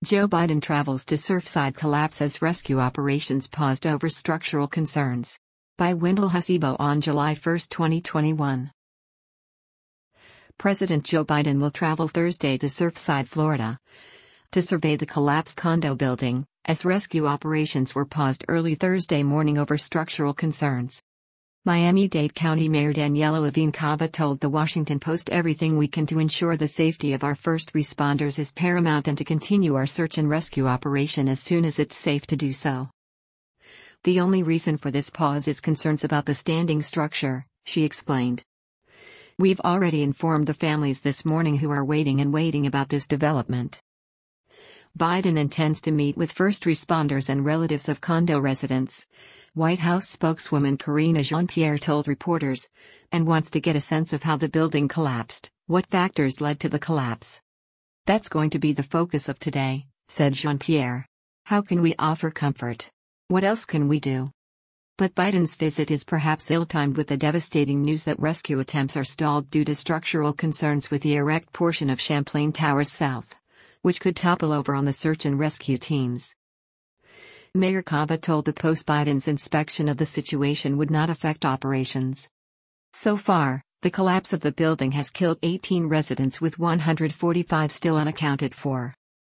Joe Biden travels to Surfside, collapse as rescue operations paused over structural concerns. By Wendell Hasibo on July 1, 2021. President Joe Biden will travel Thursday to Surfside, Florida, to survey the collapsed condo building, as rescue operations were paused early Thursday morning over structural concerns. Miami-Dade County Mayor Daniela Levine Cava told The Washington Post, "Everything we can to ensure the safety of our first responders is paramount, and to continue our search and rescue operation as soon as it's safe to do so. The only reason for this pause is concerns about the standing structure," she explained. "We've already informed the families this morning who are waiting about this development." Biden intends to meet with first responders and relatives of condo residents, White House spokeswoman Karine Jean-Pierre told reporters, and wants to get a sense of how the building collapsed, what factors led to the collapse. "That's going to be the focus of today," said Jean-Pierre. "How can we offer comfort? What else can we do?" But Biden's visit is perhaps ill-timed with the devastating news that rescue attempts are stalled due to structural concerns with the erect portion of Champlain Towers South, which could topple over on the search and rescue teams. Mayor Cava told the Post Biden's inspection of the situation would not affect operations. So far, the collapse of the building has killed 18 residents, with 145 still unaccounted for.